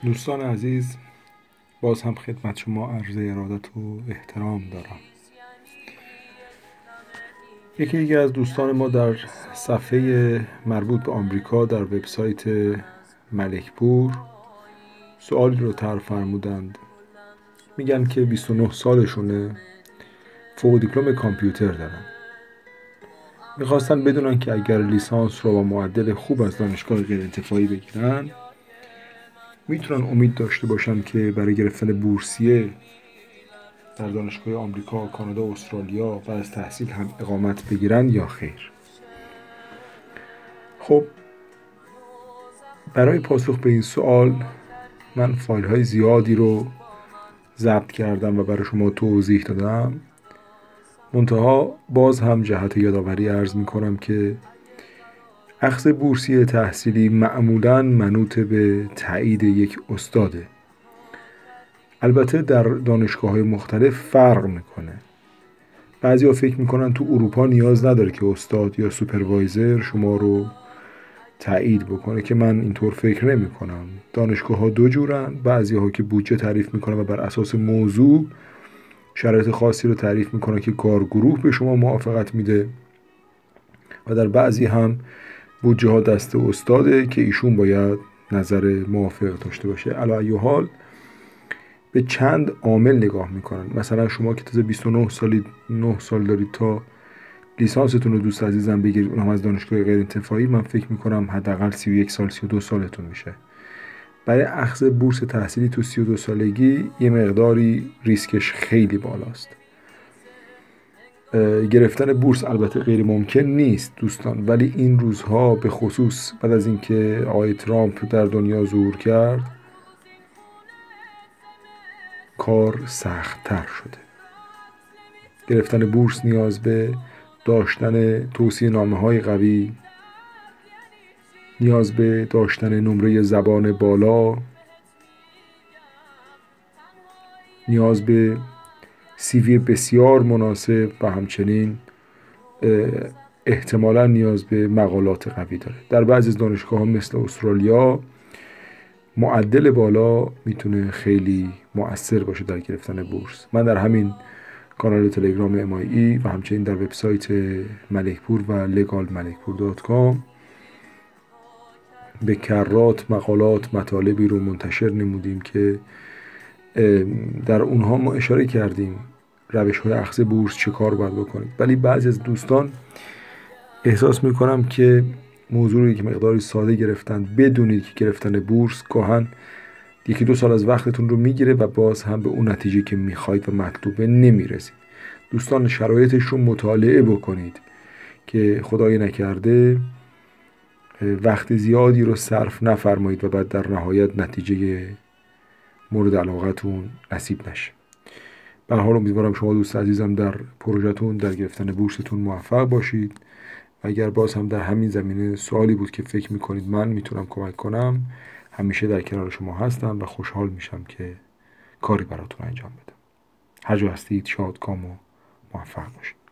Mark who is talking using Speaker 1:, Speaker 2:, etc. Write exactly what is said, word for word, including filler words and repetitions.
Speaker 1: دوستان عزیز، باز هم خدمت شما عرض ارادت و احترام دارم. یکی دیگه از دوستان ما در صفحه مربوط به آمریکا در وبسایت ملکپور سوالی رو طرح فرمودند. میگن که بیست و نه سالشونه، فوق دیپلم کامپیوتر دارن. میخواستن بدونن که اگر لیسانس رو با معدل خوب از دانشگاه غیر انتفاعی بگیرن میتونن امید داشته باشن که برای گرفتن بورسیه در دانشگاه آمریکا، کانادا و استرالیا بعد از تحصیل هم اقامت بگیرن یا خیر. خب برای پاسخ به این سوال من فایل های زیادی رو ضبط کردم و برای شما توضیح دادم. منتها باز هم جهت یادآوری عرض می کنم که اخذ بورسیه تحصیلی معمولاً منوط به تایید یک استاده. البته در دانشگاه‌های مختلف فرق میکنه. بعضیا فکر میکنن تو اروپا نیاز نداره که استاد یا سوپروایزر شما رو تایید بکنه، که من اینطور فکر نمی کنم. دانشگاه ها دو جورن، بعضی ها که بودجه تعریف میکنن و بر اساس موضوع شرایط خاصی رو تعریف میکنن که کارگروه به شما موافقت میده، و در بعضی هم بودجه ها دست استاده که ایشون باید نظر موافق داشته باشه. علی ای حال به چند عامل نگاه میکنن. مثلا شما که تازه بیست و نه سالید، نه سال دارید تا لیسانستون رو دوست عزیزم بگیرید، اونم از دانشگاه غیر انتفاعی، من فکر میکنم حداقل سی و یک سال، سی و دو سالتون میشه. برای اخذ بورس تحصیلی تو سی و دو سالگی یه مقداری ریسکش خیلی بالاست. گرفتن بورس البته غیر ممکن نیست دوستان، ولی این روزها به خصوص بعد از اینکه آقای ترامپ در دنیا ظهور کرد کار سخت‌تر شده. گرفتن بورس نیاز به داشتن توصیه نامه های قوی، نیاز به داشتن نمره زبان بالا، نیاز به سی وی بسیار مناسب و همچنین احتمالا نیاز به مقالات قوی داره. در بعضی از دانشگاه ها مثل استرالیا معدل بالا میتونه خیلی مؤثر باشه در گرفتن بورس. من در همین کانال تلگرام ام آی ای و همچنین در وبسایت ملکپور و لگال ملکپور دات کام به کرات مقالات مطالبی رو منتشر نمودیم که در اونها ما اشاره کردیم روش های اخذ بورس چه کار باید بکنید. ولی بعضی از دوستان احساس میکنم که موضوع رو یک مقداری ساده گرفتن. بدونید که گرفتن بورس گاهن یکی دو سال از وقتتون رو میگیره و باز هم به اون نتیجه که میخواید و مطلوبه نمیرسید. دوستان شرایطش رو مطالعه بکنید که خدای نکرده وقت زیادی رو صرف نفرمایید و بعد در نهایت نتیجه مورد علاقتون نصیب نشه. به هر حال امیدوارم شما دوست عزیزم در پروژه‌تون در گرفتن بورستون موفق باشید. و اگر باز هم در همین زمینه سوالی بود که فکر میکنید من میتونم کمک کنم، همیشه در کنار شما هستم و خوشحال میشم که کاری براتون انجام بدم. هر جا هستید شاد کام و موفق باشید.